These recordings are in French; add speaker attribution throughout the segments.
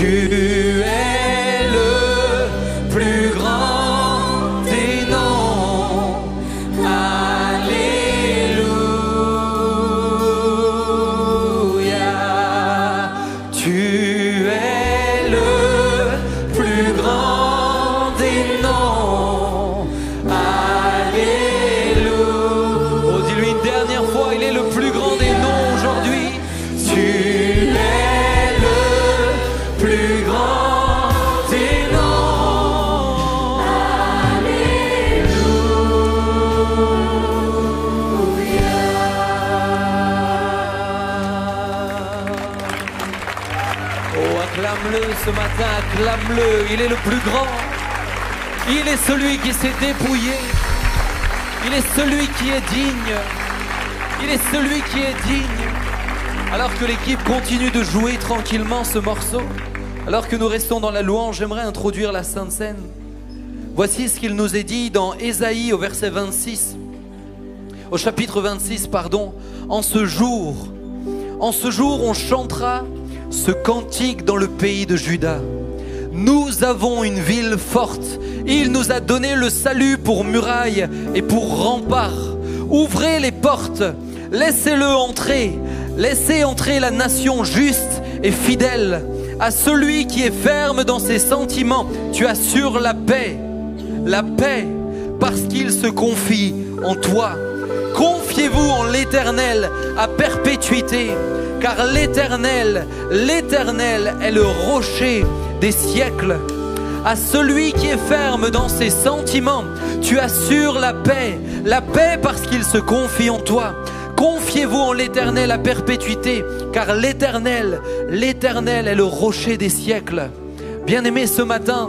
Speaker 1: es le plus grand des noms. Alléluia. Tu es le plus grand des noms. Alléluia. Oh, dis-lui une dernière fois, il est le plus grand des noms aujourd'hui. Tu es le plus grand des noms. Oh, acclame-le ce matin, acclame-le. Il est le plus grand. Il est celui qui s'est dépouillé. Il est celui qui est digne. Il est celui qui est digne. Alors que l'équipe continue de jouer tranquillement ce morceau, alors que nous restons dans la louange, j'aimerais introduire la Sainte Seine. Voici ce qu'il nous est dit dans Ésaïe au verset 26, au chapitre 26, pardon. En ce jour, on chantera ce cantique dans le pays de Juda. Nous avons une ville forte. Il nous a donné le salut pour muraille et pour rempart. Ouvrez les portes, laissez-le entrer. Laissez entrer la nation juste et fidèle. À celui qui est ferme dans ses sentiments, tu assures la paix. La paix, parce qu'il se confie en toi. Confiez-vous en l'Éternel à perpétuité, car l'Éternel est le rocher des siècles. À celui qui est ferme dans ses sentiments, tu assures la paix parce qu'il se confie en toi. Confiez-vous en l'Éternel à perpétuité, car l'Éternel est le rocher des siècles. Bien-aimés, ce matin,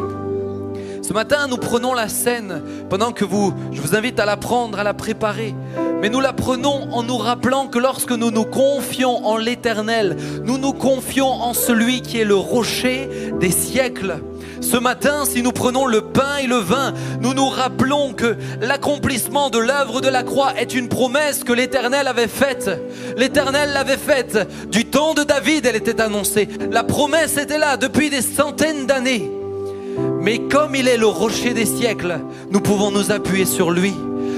Speaker 1: nous prenons la scène pendant que je vous invite à la prendre, à la préparer. Mais nous la prenons en nous rappelant que lorsque nous nous confions en l'Éternel, nous nous confions en celui qui est le rocher des siècles. Ce matin, si nous prenons le pain et le vin, nous nous rappelons que l'accomplissement de l'œuvre de la croix est une promesse que l'Éternel avait faite. L'Éternel l'avait faite. Du temps de David, elle était annoncée. La promesse était là depuis des centaines d'années. Mais comme il est le rocher des siècles, nous pouvons nous appuyer sur lui.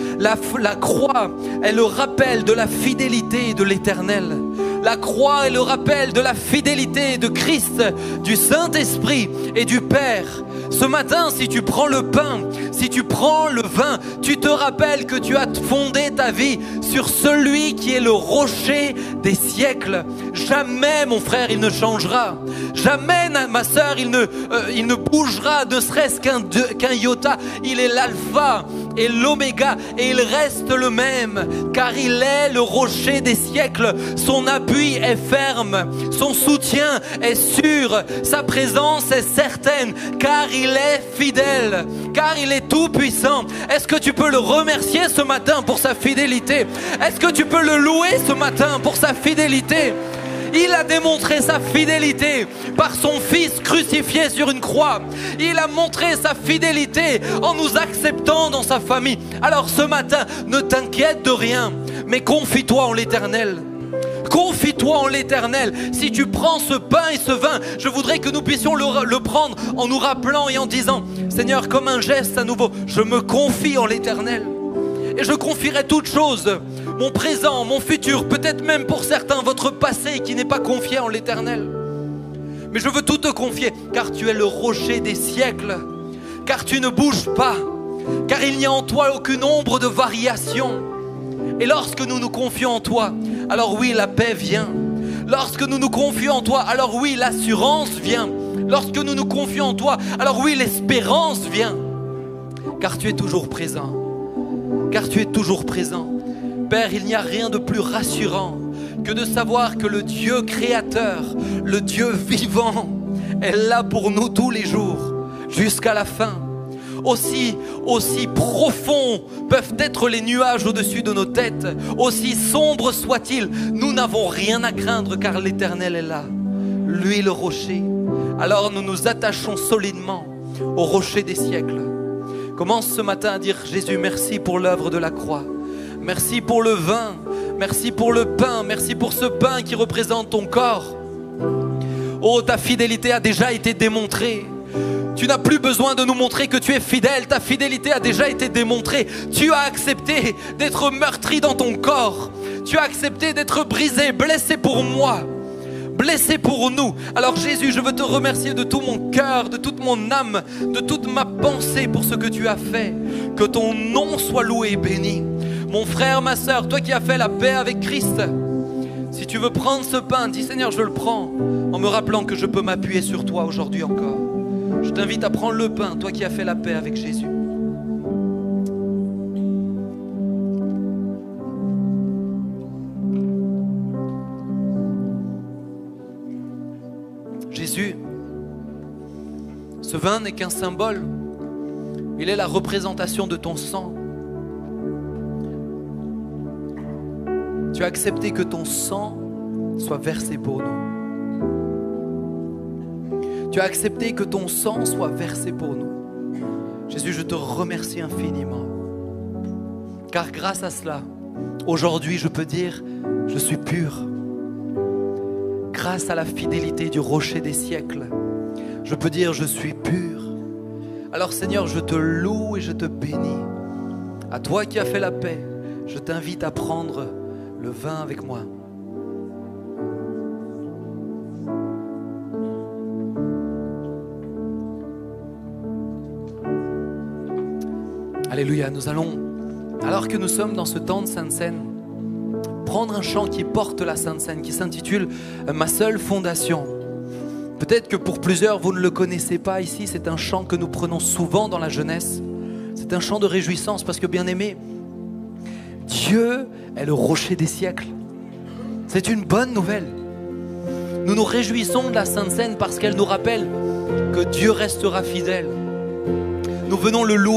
Speaker 1: La croix est le rappel de la fidélité de l'Éternel. La croix est le rappel de la fidélité de Christ, du Saint-Esprit et du Père. Ce matin, si tu prends le pain, si tu prends le vin, tu te rappelles que tu as fondé ta vie sur celui qui est le rocher des siècles. Jamais, mon frère, il ne changera. Jamais, ma sœur, il ne bougera, ne serait-ce qu'un iota. Il est l'alpha et l'oméga et il reste le même, car il est le rocher des siècles. Son appui est ferme, son soutien est sûr, sa présence est certaine, car il est fidèle, car il est tout puissant. Est-ce que tu peux le remercier ce matin pour sa fidélité? Est-ce que tu peux le louer ce matin pour sa fidélité? Il a démontré sa fidélité par son Fils crucifié sur une croix. Il a montré sa fidélité en nous acceptant dans sa famille. Alors ce matin, ne t'inquiète de rien, mais confie-toi en l'Éternel. Confie-toi en l'Éternel. Si tu prends ce pain et ce vin, je voudrais que nous puissions le prendre en nous rappelant et en disant: Seigneur, comme un geste à nouveau, je me confie en l'Éternel. Et je confierai toutes choses, mon présent, mon futur, peut-être même pour certains votre passé qui n'est pas confié en l'Éternel. Mais je veux tout te confier, car tu es le rocher des siècles, car tu ne bouges pas, car il n'y a en toi aucune ombre de variation. Et lorsque nous nous confions en toi, alors oui, la paix vient. Lorsque nous nous confions en toi, alors oui, l'assurance vient. Lorsque nous nous confions en toi, alors oui, l'espérance vient. Car tu es toujours présent. Car tu es toujours présent. Père, il n'y a rien de plus rassurant que de savoir que le Dieu créateur, le Dieu vivant, est là pour nous tous les jours, jusqu'à la fin. Aussi profonds peuvent être les nuages au-dessus de nos têtes, aussi sombres soient-ils, nous n'avons rien à craindre car l'Éternel est là, lui le rocher. Alors nous nous attachons solidement au rocher des siècles. Commence ce matin à dire: Jésus, merci pour l'œuvre de la croix. Merci pour le vin, merci pour le pain, merci pour ce pain qui représente ton corps. Oh, ta fidélité a déjà été démontrée. Tu n'as plus besoin de nous montrer que tu es fidèle. Ta fidélité a déjà été démontrée. Tu as accepté d'être meurtri dans ton corps. Tu as accepté d'être brisé, blessé pour moi, blessé pour nous. Alors Jésus, je veux te remercier de tout mon cœur, de toute mon âme, de toute ma pensée pour ce que tu as fait. Que ton nom soit loué et béni. Mon frère, ma soeur, toi qui as fait la paix avec Christ, si tu veux prendre ce pain, dis Seigneur, je le prends, en me rappelant que je peux m'appuyer sur toi aujourd'hui encore. Je t'invite à prendre le pain, toi qui as fait la paix avec Jésus. Jésus, ce vin n'est qu'un symbole. Il est la représentation de ton sang. Tu as accepté que ton sang soit versé pour nous. Tu as accepté que ton sang soit versé pour nous. Jésus, je te remercie infiniment. Car grâce à cela, aujourd'hui, je peux dire, je suis pur. Grâce à la fidélité du rocher des siècles, je peux dire, je suis pur. Alors Seigneur, je te loue et je te bénis. À toi qui as fait la paix, je t'invite à prendre le vin avec moi. Alléluia, nous allons, alors que nous sommes dans ce temps de Sainte Seine, prendre un chant qui porte la Sainte Seine, qui s'intitule « Ma seule fondation ». Peut-être que pour plusieurs, vous ne le connaissez pas ici, c'est un chant que nous prenons souvent dans la jeunesse. C'est un chant de réjouissance parce que, bien aimé, Dieu est le rocher des siècles. C'est une bonne nouvelle. Nous nous réjouissons de la Sainte Seine parce qu'elle nous rappelle que Dieu restera fidèle. Nous venons le louer.